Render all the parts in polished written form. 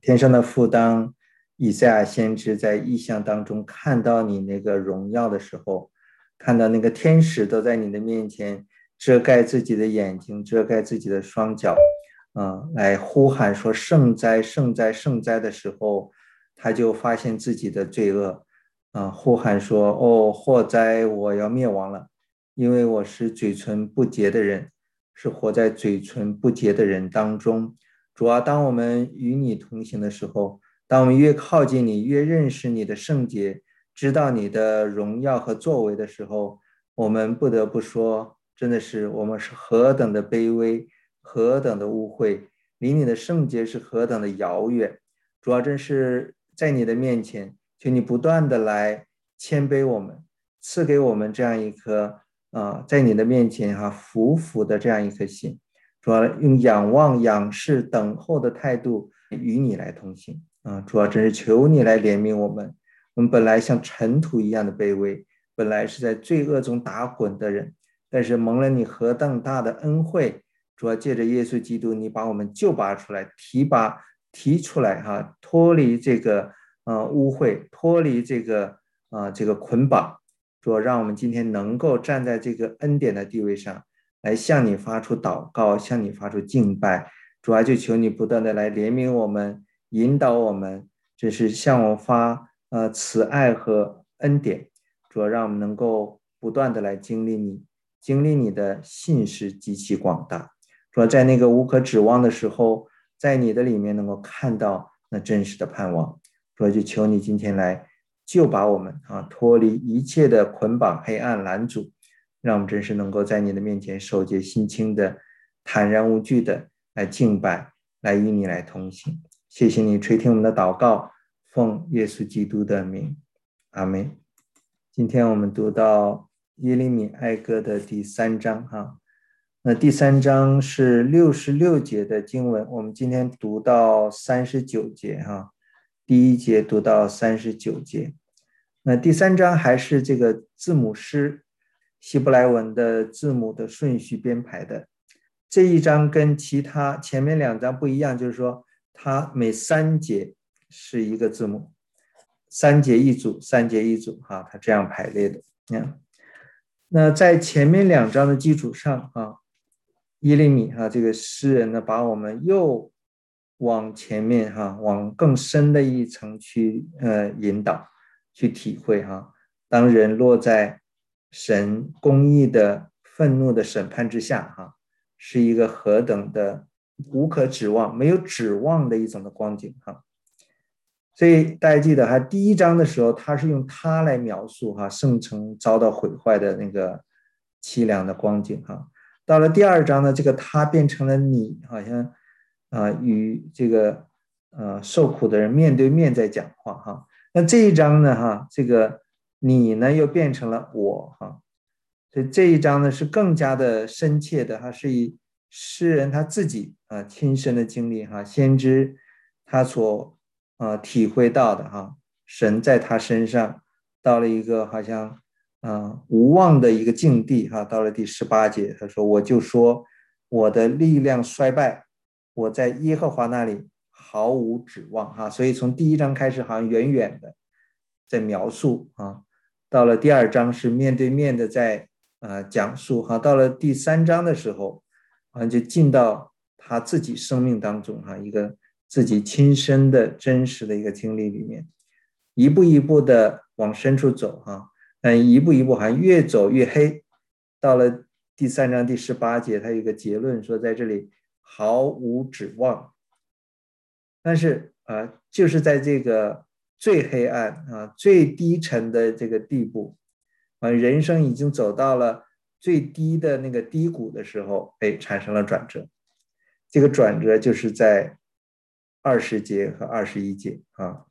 天上的父，当以赛亚先知在异象当中看到你那个荣耀的时候，看到那个天使都在你的面前遮盖自己的眼睛，遮盖自己的双脚，来呼喊说圣哉圣哉圣哉的时候，他就发现自己的罪恶，呼喊说哦祸哉，我要灭亡了，因为我是嘴唇不洁的人，是活在嘴唇不洁的人当中。主啊，当我们与你同行的时候，当我们越靠近你，越认识你的圣洁，知道你的荣耀和作为的时候，我们不得不说，真的是我们是何等的卑微，何等的污秽，离你的圣洁是何等的遥远。主要真是在你的面前，求你不断的来谦卑我们，赐给我们这样一颗在你的面前服服的这样一颗心。主要用仰望、仰视、等候的态度与你来同行主要真是求你来怜悯我们。我们本来像尘土一样的卑微，本来是在罪恶中打滚的人，但是蒙了你何等大的恩惠，主要借着耶稣基督，你把我们救拔出来，提出来脱离这个污秽，脱离这个捆绑。主要让我们今天能够站在这个恩典的地位上，来向你发出祷告，向你发出敬拜。主啊，就求你不断的来怜悯我们，引导我们，这是向我发慈爱和恩典。主要让我们能够不断的来经历你，经历你的信实极其广大。主要在那个无可指望的时候，在你的里面能够看到那真实的盼望。主要就求你今天来救把我们脱离一切的捆绑、黑暗、拦阻，让我们真是能够在你的面前守洁心清的、坦然无惧的来敬拜，来与你来同行。谢谢你垂听我们的祷告，奉耶稣基督的名，阿们。今天我们读到耶利米哀歌的第3章那第3章是66节的经文，我们今天读到39节第1节读到39节。那第3章还是这个字母诗，希伯来文的字母的顺序编排的。这一章跟其他前面2章不一样，就是说它每3节是一个字母，3节一组，3节一组它这样排列的。那在前面2章的基础上耶利米这个诗人呢，把我们又往前面往更深的一层去引导，去体会当人落在神公义的愤怒的审判之下是一个何等的无可指望、没有指望的一种的光景所以大家记得第1章的时候，他是用他来描述圣城遭到毁坏的那个凄凉的光景到了第2章呢，这个他变成了你，好像与这个受苦的人面对面在讲话那这一章呢这个你呢又变成了我所以这一章呢是更加的深切的是以诗人他自己亲身的经历先知他所体会到的神在他身上到了一个好像无望的一个境地到了第18节，他说我就说我的力量衰败，我在耶和华那里毫无指望所以从第1章开始好像远远的在描述到了第2章是面对面的在讲述到了第3章的时候就进到他自己生命当中一个自己亲身的真实的一个经历里面，一步一步的往深处走一步一步好像越走越黑，到了第3章第18节，他有一个结论说在这里毫无指望。但是就是在这个最黑暗最低沉的这个地步人生已经走到了最低的那个低谷的时候产生了转折。这个转折就是在20节和21节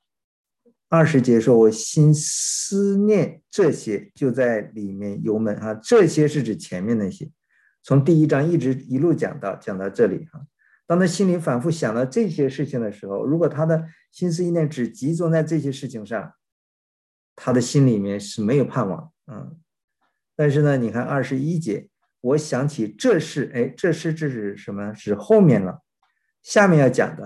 20节说我心思念这些，就在里面油闷这些是指前面那些，从第1章一路讲到这里当他心里反复想到这些事情的时候，如果他的心思意念只集中在这些事情上，他的心里面是没有盼望但是呢你看21节，我想起这事这是什么？是后面了，下面要讲的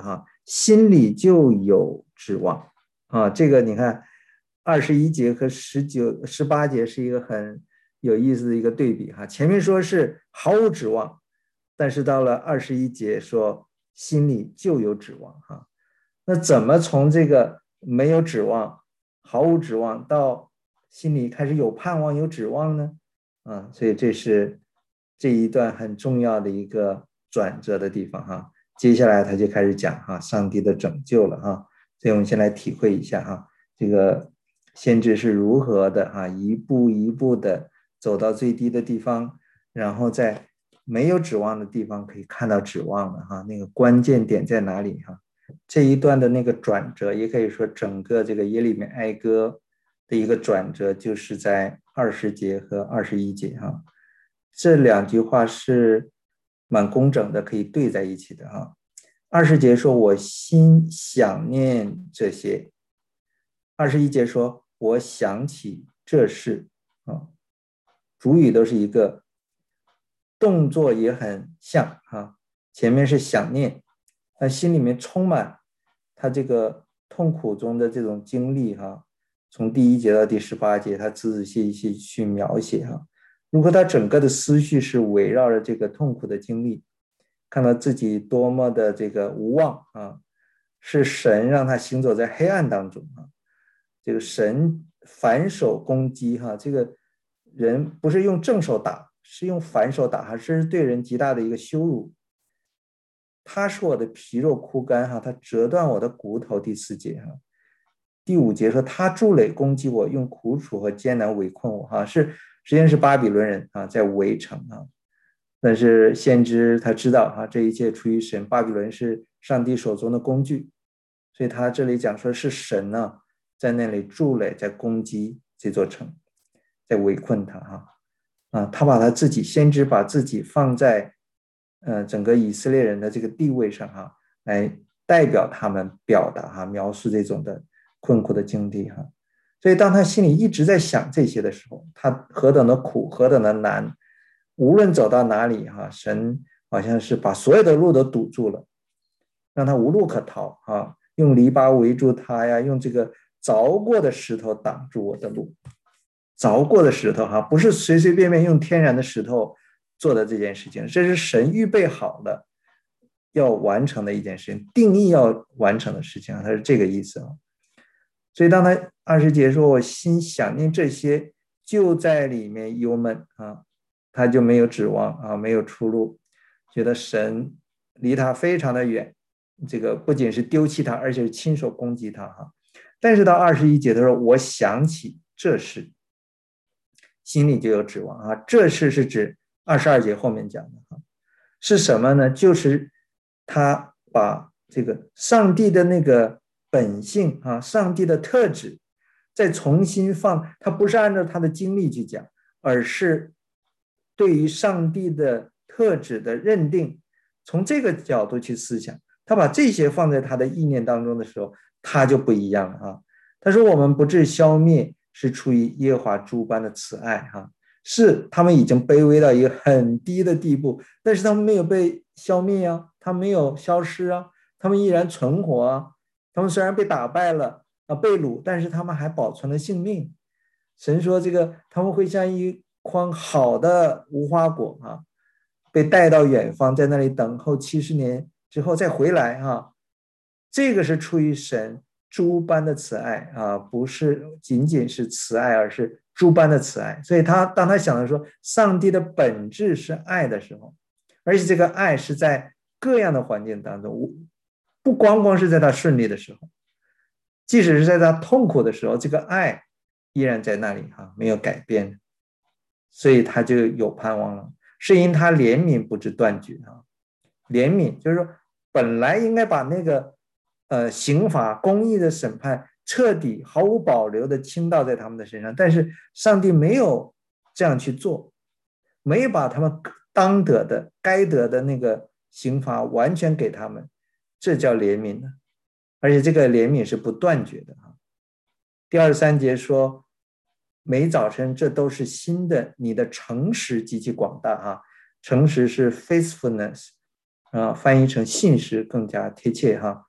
心里就有指望啊。这个你看21节和18节是一个很有意思的一个对比哈。前面说是毫无指望，但是到了21节说心里就有指望哈。那怎么从这个没有指望、毫无指望到心里开始有盼望、有指望呢？所以这是这一段很重要的一个转折的地方哈。接下来他就开始讲哈，上帝的拯救了哈。所以我们先来体会一下哈，这个先知是如何的哈，一步一步的走到最低的地方，然后在没有指望的地方可以看到指望了哈。那个关键点在哪里哈？这一段的那个转折，也可以说整个这个耶利米哀歌的一个转折，就是在20节和21节哈。这两句话是蛮工整的，可以对在一起的哈。20节说我心想念这些，21节说我想起这事啊。主语都是一个，动作也很像哈。前面是想念，他心里面充满他这个痛苦中的这种经历哈。从第1节到第18节，他仔仔细细去描写哈。如果他整个的思绪是围绕着这个痛苦的经历，看到自己多么的这个无望啊，是神让他行走在黑暗当中啊。这个神反手攻击哈，这个人不是用正手打，是用反手打，还是对人极大的一个羞辱。他使我的皮肉枯干哈，他折断我的骨头。第4节哈。第5节说他筑垒攻击我，用苦楚和艰难围困我哈，实际上是巴比伦人啊在围城啊。但是先知他知道啊，这一切出于神，巴比伦是上帝手中的工具，所以他这里讲说是神呢在那里筑垒，在攻击这座城，在围困他哈。他把他自己，先知把自己放在整个以色列人的这个地位上哈，来代表他们表达哈，描述这种的困苦的经历哈。所以当他心里一直在想这些的时候，他何等的苦，何等的难，无论走到哪里哈，神好像是把所有的路都堵住了，让他无路可逃啊，用篱笆围住他呀，用这个凿过的石头挡住我的路。凿过的石头哈，不是随随便便用天然的石头做的这件事情，这是神预备好的要完成的一件事情，定义要完成的事情，它是这个意思啊。所以当他20节说我心想念这些，就在里面忧闷啊，他就没有指望啊，没有出路，觉得神离他非常的远，这个不仅是丢弃他，而且是亲手攻击他哈。但是到21节他说我想起这事，心里就有指望啊。这事是指22节后面讲的哈，是什么呢？就是他把这个上帝的那个本性啊，上帝的特质再重新放，他不是按照他的经历去讲，而是对于上帝的特质的认定，从这个角度去思想。他把这些放在他的意念当中的时候，他就不一样了啊。他说我们不致消灭，是出于耶和华诸般的慈爱哈。是他们已经卑微到一个很低的地步，但是他们没有被消灭啊，他们没有消失啊，他们依然存活啊。他们虽然被打败了被掳，但是他们还保存了性命。神说这个他们会像一筐好的无花果啊，被带到远方，在那里等候70年之后再回来啊。这个是出于神诸般的慈爱啊，不是仅仅是慈爱，而是诸般的慈爱。所以当他想到说上帝的本质是爱的时候，而且这个爱是在各样的环境当中，不光光是在他顺利的时候，即使是在他痛苦的时候，这个爱依然在那里哈，没有改变。所以他就有盼望了，是因他怜悯不知断绝啊。怜悯就是说本来应该把那个刑罚公义的审判彻底毫无保留的倾倒在他们的身上，但是上帝没有这样去做，没有把他们当得的该得的那个刑罚完全给他们，这叫怜悯的。而且这个怜悯是不断绝的啊。第23节说每早晨这都是新的，你的诚实极其广大啊。诚实是 faithfulness 翻译成信实更加贴切哈。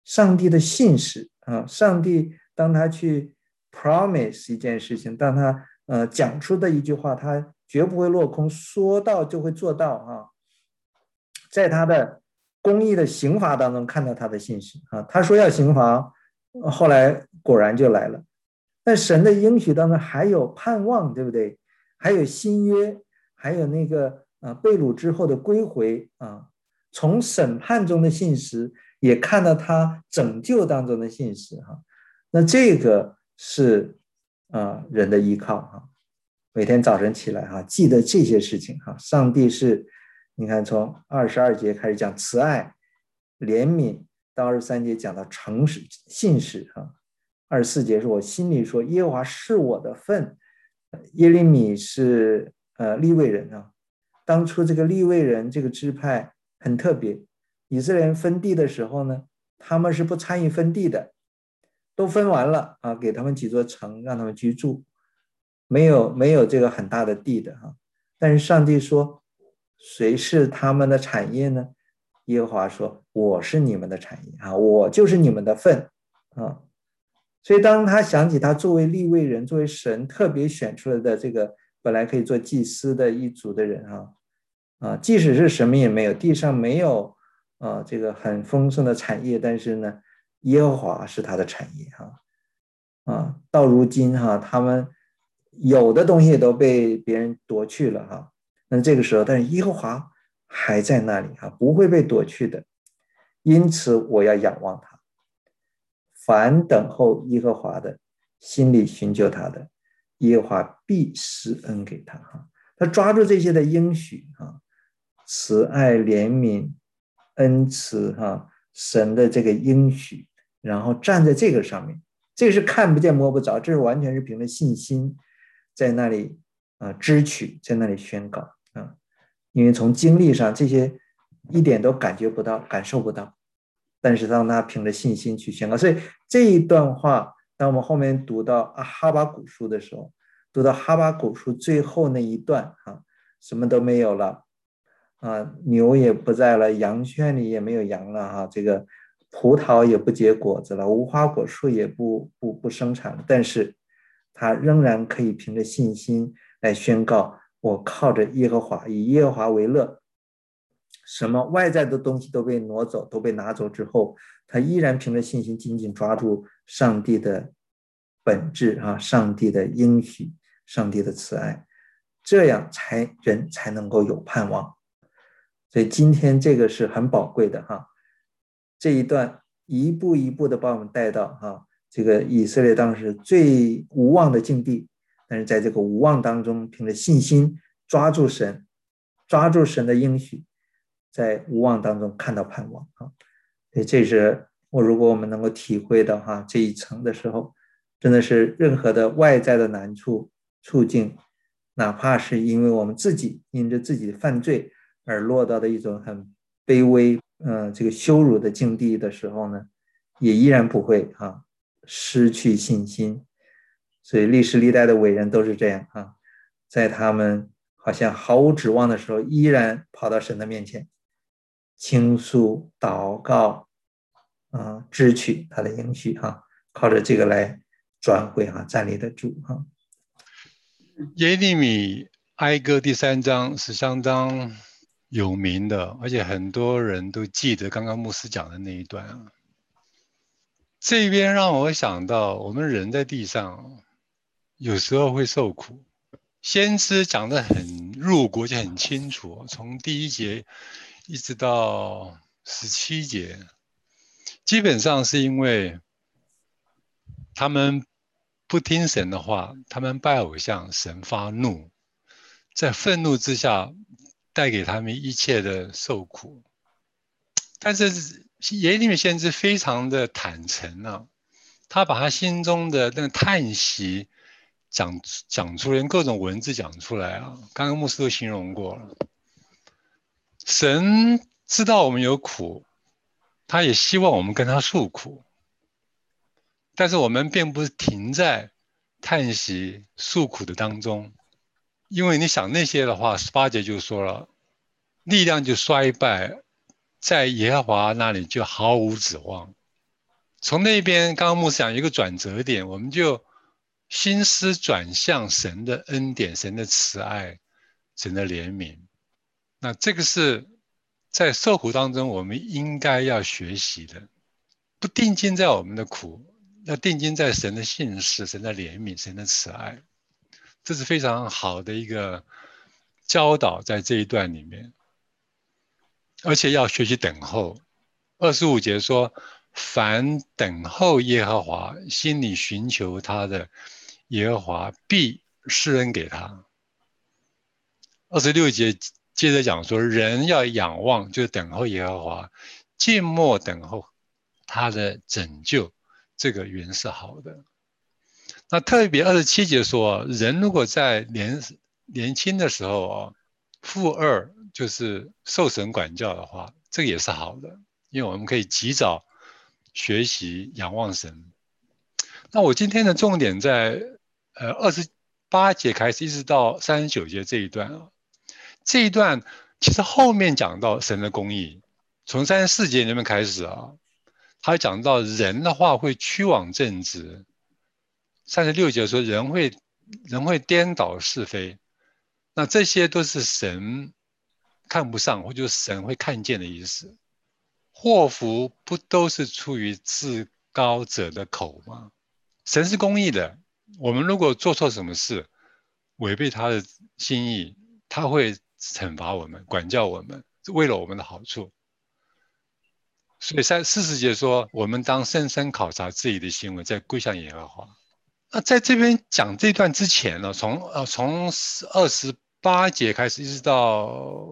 上帝的信实啊，上帝当他去 promise 一件事情，当他讲出的一句话，他绝不会落空，说到就会做到啊。在他的公义的刑罚当中看到他的信实啊，他说要刑罚，后来果然就来了。但神的应许当中还有盼望，对不对？还有新约，还有那个被掳之后的归回啊，从审判中的信实，也看到他拯救当中的信实哈。那这个是人的依靠哈。每天早晨起来哈，记得这些事情哈。上帝是，你看从22节开始讲慈爱、怜悯，到23节讲到诚实、信实哈。24节是我心里说，耶和华是我的份。耶利米是利未人啊。当初这个利未人这个支派很特别，以色列人分地的时候呢，他们是不参与分地的，都分完了啊，给他们几座城让他们居住，没有这个很大的地的哈。但是上帝说，谁是他们的产业呢？耶和华说，我是你们的产业啊，我就是你们的份啊。所以当他想起他作为利未人，作为神特别选出来的这个本来可以做祭司的一族的人即使是什么也没有，地上没有这个很丰盛的产业，但是呢，耶和华是他的产业到如今他们有的东西都被别人夺去了那这个时候，但是耶和华还在那里不会被夺去的，因此我要仰望他。凡等候耶和华的，心里寻求他的，耶和华必施恩给他他抓住这些的应许慈爱、怜悯、恩慈神的这个应许，然后站在这个上面，这个是看不见摸不着，这是完全是凭着信心在那里支取，在那里宣告因为从经历上这些一点都感觉不到，感受不到。但是当他凭着信心去宣告，所以这一段话，当我们后面读到哈巴谷书的时候，读到哈巴谷书最后那一段什么都没有了牛也不在了，羊圈里也没有羊了这个葡萄也不结果子了，无花果树也不生产了，但是他仍然可以凭着信心来宣告，我靠着耶和华，以耶和华为乐。什么外在的东西都被挪走，都被拿走之后，他依然凭着信心紧紧抓住上帝的本质上帝的应许，上帝的慈爱，这样人才能够有盼望。所以今天这个是很宝贵的这一段一步一步的把我们带到这个以色列当时最无望的境地，但是在这个无望当中，凭着信心抓住神，抓住神的应许，在无望当中看到盼望所以这是如果我们能够体会到这一层的时候，真的是任何的外在的难处处境，哪怕是因为我们自己因着自己的犯罪而落到的一种很卑微这个羞辱的境地的时候呢，也依然不会失去信心。所以历史历代的伟人都是这样在他们好像毫无指望的时候，依然跑到神的面前倾诉祷告支取他的应许靠着这个来转回站立得住耶利米哀歌第3章是相当有名的，而且很多人都记得刚刚牧师讲的那一段这边让我想到，我们人在地上有时候会受苦。先知讲得很入国就很清楚，从第1节一直到17节，基本上是因为他们不听神的话，他们拜偶像，神发怒，在愤怒之下带给他们一切的受苦。但是耶利米先知非常的坦诚他把他心中的那个叹息讲出来，用各种文字讲出来刚刚牧师都形容过了。神知道我们有苦，他也希望我们跟他诉苦，但是我们并不是停在叹息诉苦的当中，因为你想那些的话，18节就说了，力量就衰败，在耶和华那里就毫无指望。 从那边刚刚牧师讲有一个转折点，我们就心思转向神的恩典、神的慈爱、神的怜悯。那这个是在受苦当中我们应该要学习的，不定睛在我们的苦，要定睛在神的信实、神的怜悯、神的慈爱。这是非常好的一个教导在这一段里面，而且要学习等候。25节说，凡等候耶和华，心里寻求他的，耶和华必施恩给他。26节接着讲说，人要仰望，就是等候耶和华，静默等候他的拯救，这个原是好的。那特别27节说，人如果在年轻的时候负2就是受神管教的话，这个也是好的，因为我们可以及早学习仰望神。那我今天的重点在28节开始一直到39节这一段这一段其实后面讲到神的公义，从34节里面开始他讲到人的话会屈枉正直。36节说人会颠倒是非，那这些都是神看不上，或者神会看见的意思。祸福不都是出于至高者的口吗？神是公义的，我们如果做错什么事，违背他的心意，他会惩罚我们，管教我们，为了我们的好处。所以40节说，我们当深深考察自己的行为，再归向耶和华。那在这边讲这段之前呢，从28节开始一直到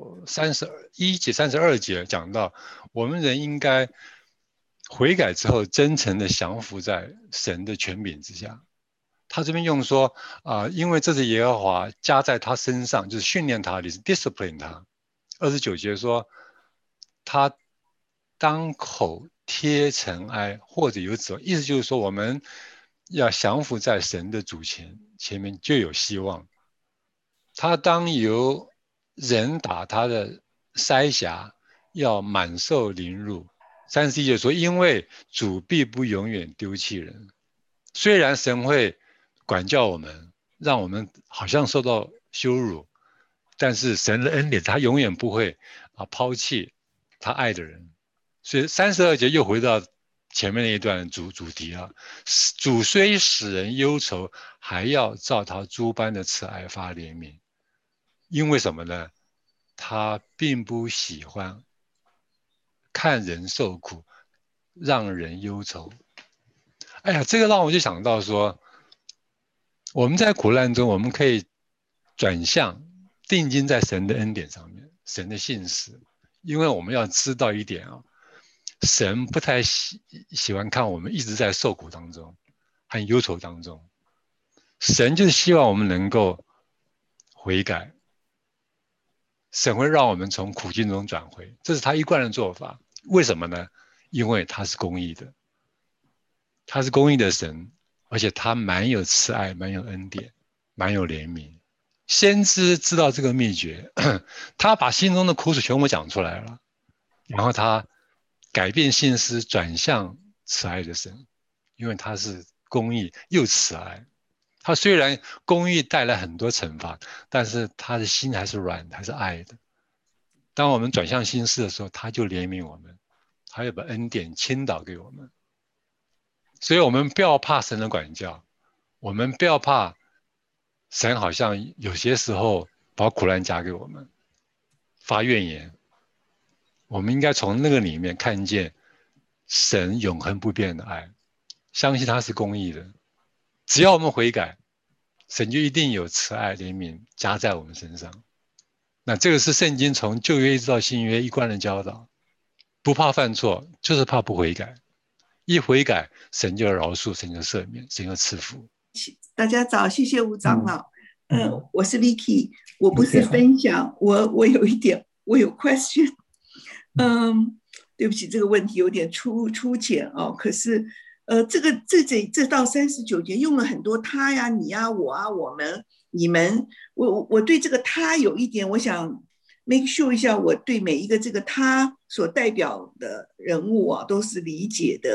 31节、32节讲到，我们人应该悔改之后，真诚的降服在神的权柄之下。他这边用说因为这是耶和华加在他身上，就是训练他，你是 discipline 他。29节说，他当口贴尘埃，或者有指望，意思就是说我们要降服在神的主前面就有希望。他当由人打他的腮颊，要满受凌辱。31节说，因为主必不永远丢弃人。虽然神会管教我们，让我们好像受到羞辱，但是神的恩典他永远不会抛弃他爱的人。所以32节又回到前面那一段主题主虽使人忧愁，还要照他诸般的慈爱发怜悯。因为什么呢？他并不喜欢看人受苦，让人忧愁。哎呀，这个让我就想到说，我们在苦难中，我们可以转向定睛在神的恩典上面，神的信实。因为我们要知道一点神不太喜欢看我们一直在受苦当中和忧愁当中，神就是希望我们能够悔改，神会让我们从苦境中转回，这是他一贯的做法。为什么呢？因为他是公义的，他是公义的神，而且他蛮有慈爱，蛮有恩典，蛮有怜悯。先知知道这个秘诀，他把心中的苦楚全部讲出来了，然后他改变心思，转向慈爱的神，因为他是公义又慈爱。他虽然公义带来很多惩罚，但是他的心还是软的，还是爱的。当我们转向心思的时候，他就怜悯我们，他要把恩典倾倒给我们。所以我们不要怕神的管教，我们不要怕神好像有些时候把苦难加给我们，发怨言。我们应该从那个里面看见神永恒不变的爱，相信他是公义的。只要我们悔改，神就一定有慈爱怜悯加在我们身上。那这个是圣经从旧约一直到新约一贯的教导，不怕犯错，就是怕不悔改。一悔改，神就饶恕，神就赦免，神就赐福。 大家早，谢谢吴长老。我是 Vicky， 我不是分享，我有一点，我有 question。对不起，这个问题有点粗浅可是这到39节用了很多他呀、你呀、我啊、我们、你们。我对这个他有一点，我想 make sure 一下，我对每一个这个他所代表的人物都是理解的。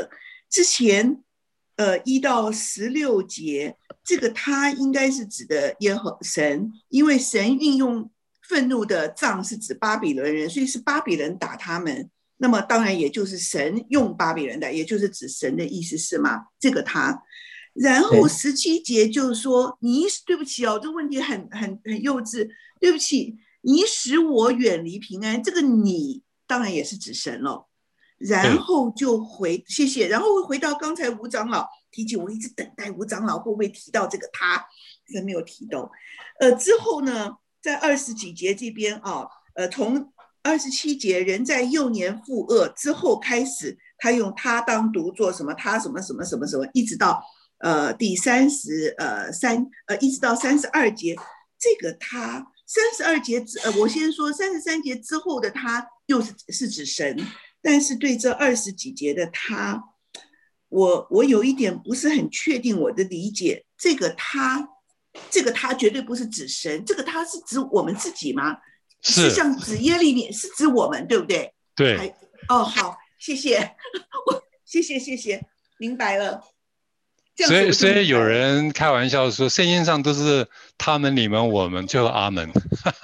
之前1到16节，这个他应该是指的耶和神，因为神运用愤怒的杖是指巴比伦人，所以是巴比伦打他们。那么当然也就是神用巴比伦的，也就是指神的意思是吗？这个他。然后17节就是说，对不起哦，这个问题很幼稚，对不起，你使我远离平安，这个你当然也是指神了。然后就谢谢，然后回到刚才吴长老提起，我一直等待吴长老会不会提到这个他，真没有提到。之后呢，在20几节这边啊，从27节人在幼年负恶之后开始，他用他当读作什么他什么什么什么什么，一直到第一直到32节，这个他32节我先说33节之后的他又是指神。但是对这20几节的他，我有一点不是很确定我的理解。这个他绝对不是指神，这个他是指我们自己吗？是像指耶利米，是指我们，对不对？ 对。 哦，好，谢谢，谢谢，明白了。 所以有人开玩笑说，圣经上都是他们、你们、我们，最后阿门。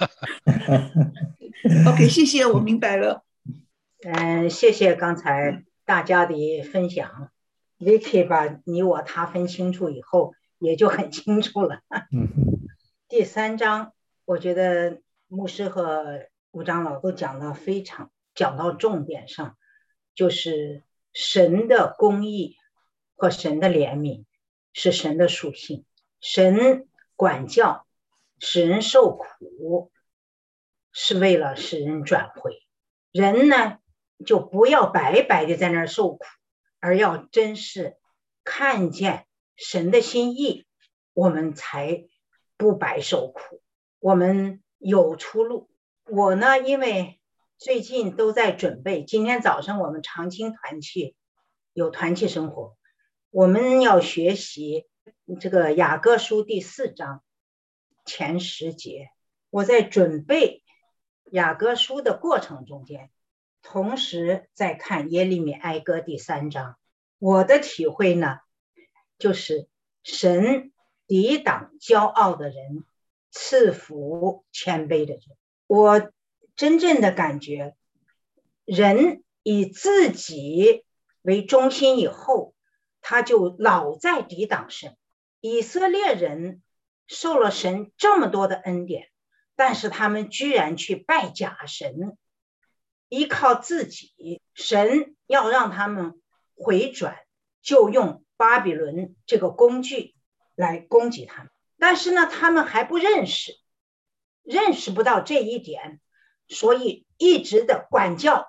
OK， 谢谢，我明白了。 谢谢刚才大家的分享。Vicky 把你我他分清楚以后，也就很清楚了。第3章，我觉得牧师和吴长老都讲到重点上，就是神的公义和神的怜悯是神的属性。神管教使人受苦，是为了使人转回。人呢，就不要白白的在那儿受苦，而要真是看见神的心意，我们才不白受苦，我们有出路。我呢，因为最近都在准备，今天早上我们长青团契有团契生活，我们要学习这个雅各书第4章前10节。我在准备雅各书的过程中间，同时在看耶利米哀歌第3章。我的体会呢，就是神抵挡骄傲的人，赐福谦卑的人。我真正的感觉，人以自己为中心以后，他就老在抵挡神。以色列人受了神这么多的恩典，但是他们居然去拜假神，依靠自己。神要让他们回转，就用巴比伦这个工具来攻击他们。但是呢，他们还不认识不到这一点，所以一直的管教，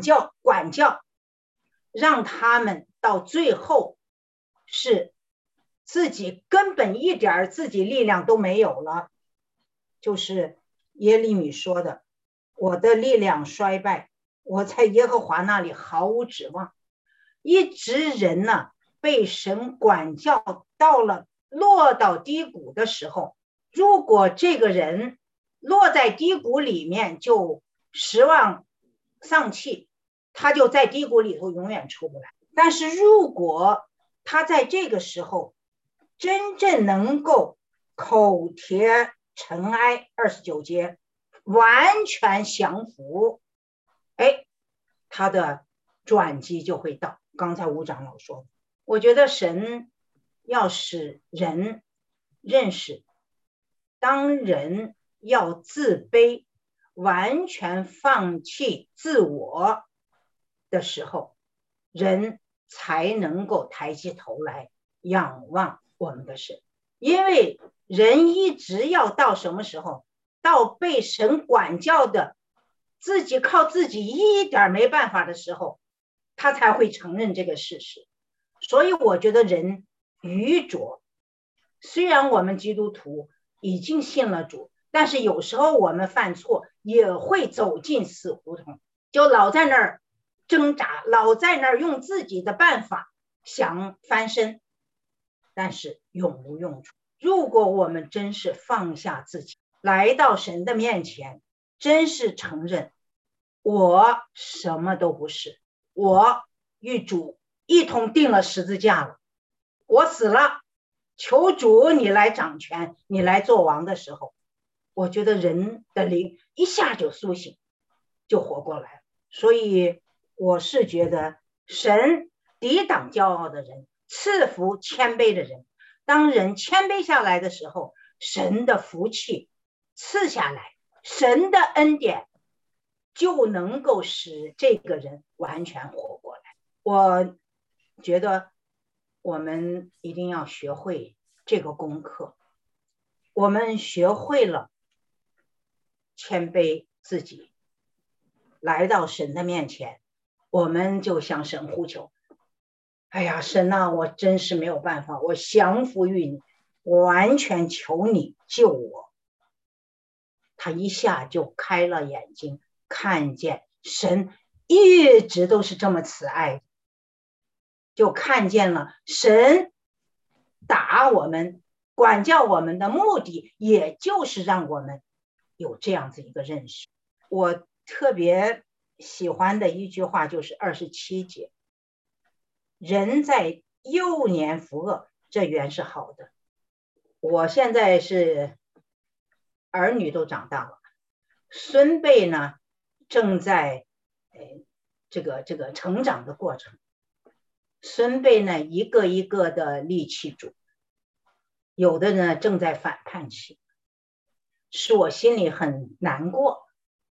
让他们到最后是自己根本一点自己力量都没有了。就是耶利米说的，我的力量衰败，我在耶和华那里毫无指望。一直人呢，被神管教落到低谷的时候，如果这个人落在低谷里面就失望丧气，他就在低谷里头永远出不来。但是如果他在这个时候真正能够口贴尘埃，29节完全降服，他的转机就会到。刚才吴长老说的，我觉得神要使人认识，当人要自卑，完全放弃自我的时候，人才能够抬起头来仰望我们的神。因为人一直要到什么时候？到被神管教的自己靠自己一点没办法的时候，他才会承认这个事实。所以我觉得人愚拙，虽然我们基督徒已经信了主，但是有时候我们犯错也会走进死胡同，就老在那儿挣扎，老在那儿用自己的办法想翻身，但是永无用处。如果我们真是放下自己，来到神的面前，真是承认我什么都不是，我与主一同钉了十字架了。我死了，求主你来掌权，你来做王的时候，我觉得人的灵一下就苏醒，就活过来了。所以我是觉得神抵挡骄傲的人，赐福谦卑的人。当人谦卑下来的时候，神的福气赐下来，神的恩典就能够使这个人完全活过来。我觉得我们一定要学会这个功课。我们学会了谦卑自己，来到神的面前，我们就向神呼求。哎呀，神啊，我真是没有办法，我降服于你，我完全求你救我。他一下就开了眼睛，看见神一直都是这么慈爱的，就看见了神打我们管教我们的目的，也就是让我们有这样子一个认识。我特别喜欢的一句话就是27节，人在幼年服恶，这原是好的。我现在是儿女都长大了，孙辈呢正在这个成长的过程，孙辈呢一个一个的立气主，有的呢正在反叛期，使我心里很难过。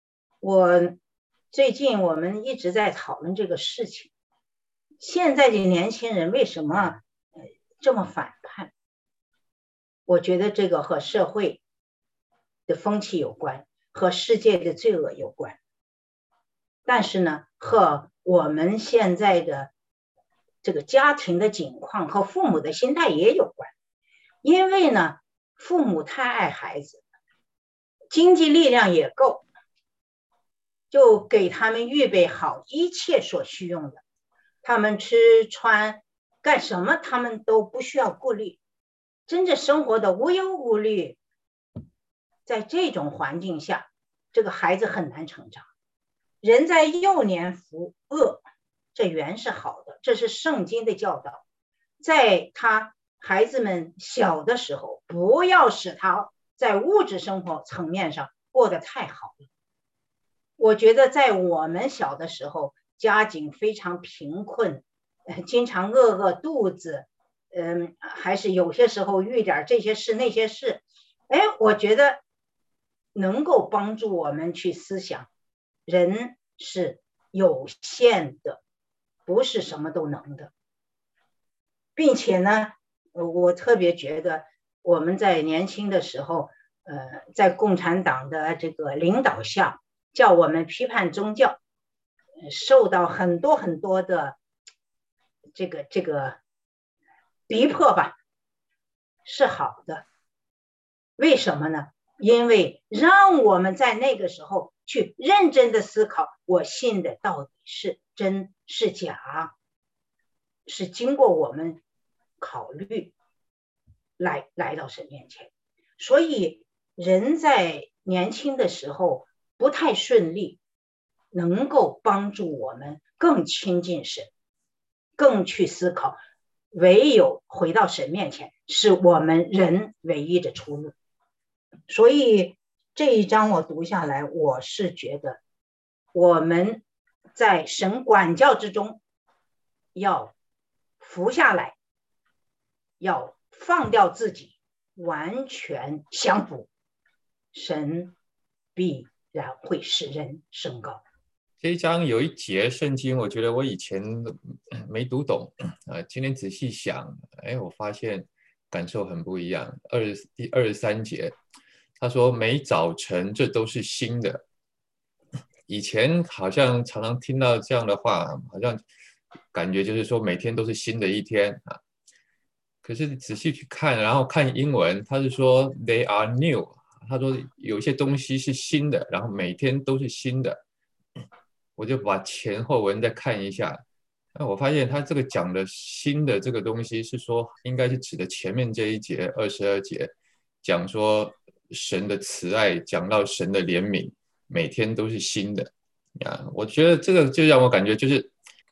最近我们一直在讨论这个事情，现在的年轻人为什么这么反叛？我觉得这个和社会的风气有关，和世界的罪恶有关，但是呢和我们现在的这个家庭的境况和父母的心态也有关。因为呢父母太爱孩子，经济力量也够，就给他们预备好一切所需用的，他们吃穿干什么他们都不需要顾虑，真正生活的无忧无虑。在这种环境下，这个孩子很难成长。人在幼年服恶，这原是好的，这是圣经的教导。在孩子们小的时候，不要使他在物质生活层面上过得太好了。我觉得在我们小的时候，家境非常贫困，经常饿肚子，还是有些时候遇点这些事那些事，我觉得能够帮助我们去思想，人是有限的，不是什么都能的。并且呢我特别觉得我们在年轻的时候在共产党的这个领导下，叫我们批判宗教，受到很多很多的这个逼迫吧，是好的。为什么呢？因为让我们在那个时候去认真的思考，我信的到底是真是假，是经过我们考虑来到神面前。所以人在年轻的时候不太顺利，能够帮助我们更亲近神，更去思考，唯有回到神面前是我们人唯一的出路。所以这一章我读下来，我是觉得我们在神管教之中要服下来，要放掉自己，完全降服，神必然会使人升高。 这一章有一节圣经，我觉得我以前没读懂今天仔细想，我发现感受很不一样。第23节，他说每早晨这都是新的。以前好像常常听到这样的话，好像感觉就是说每天都是新的一天可是仔细去看，然后看英文，他是说 they are new， 他说有些东西是新的，然后每天都是新的。我就把前后文再看一下，我发现他这个讲的新的这个东西是说，应该是指的前面这一节22节，讲说神的慈爱，讲到神的怜悯，每天都是新的我觉得这个就让我感觉就是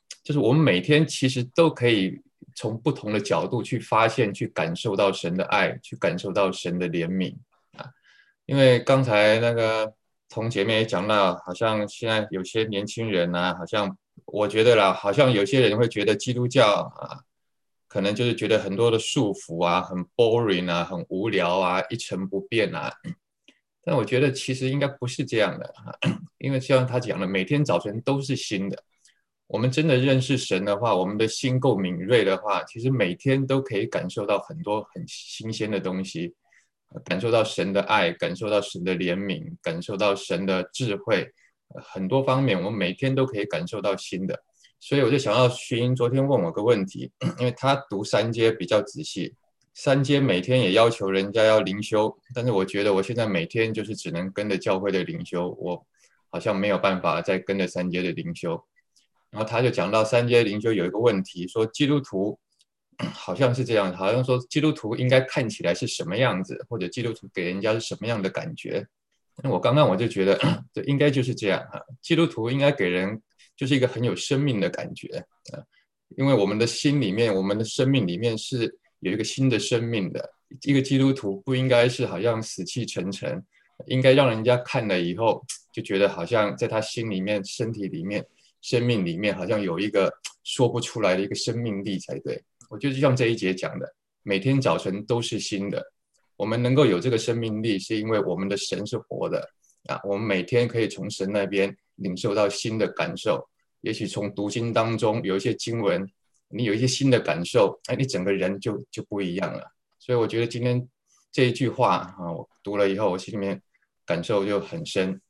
就是我们每天其实都可以从不同的角度去发现、去感受到神的爱，去感受到神的怜悯啊。因为刚才那个童姐妹也讲到，好像现在有些年轻人啊，好像我觉得啦，好像有些人会觉得基督教啊，可能就是觉得很多的束缚啊，很 boring 啊，很无聊啊，一成不变啊。但我觉得其实应该不是这样的啊，因为像他讲的，每天早晨都是新的。我们真的认识神的话，我们的心够敏锐的话，其实每天都可以感受到很多很新鲜的东西，感受到神的爱，感受到神的怜悯，感受到神的智慧，很多方面我们每天都可以感受到新的。所以我就想到徐英昨天问我个问题，因为他读三阶比较仔细，三阶每天也要求人家要灵修，但是我觉得我现在每天就是只能跟着教会的灵修，我好像没有办法再跟着三阶的灵修。然后他就讲到三阶灵修有一个问题，说基督徒好像是这样，好像说基督徒应该看起来是什么样子，或者基督徒给人家是什么样的感觉。那我刚刚就觉得，这应该就是这样啊，基督徒应该给人就是一个很有生命的感觉啊，因为我们的心里面，我们的生命里面是有一个新的生命的。一个基督徒不应该是好像死气沉沉，应该让人家看了以后就觉得好像在他心里面、身体里面、生命里面好像有一个说不出来的一个生命力才对。我觉得就像这一节讲的，每天早晨都是新的。我们能够有这个生命力，是因为我们的神是活的啊！我们每天可以从神那边领受到新的感受，也许从读经当中有一些经文，你有一些新的感受，哎，你整个人就不一样了。所以我觉得今天这一句话啊，我读了以后，我心里面感受就很深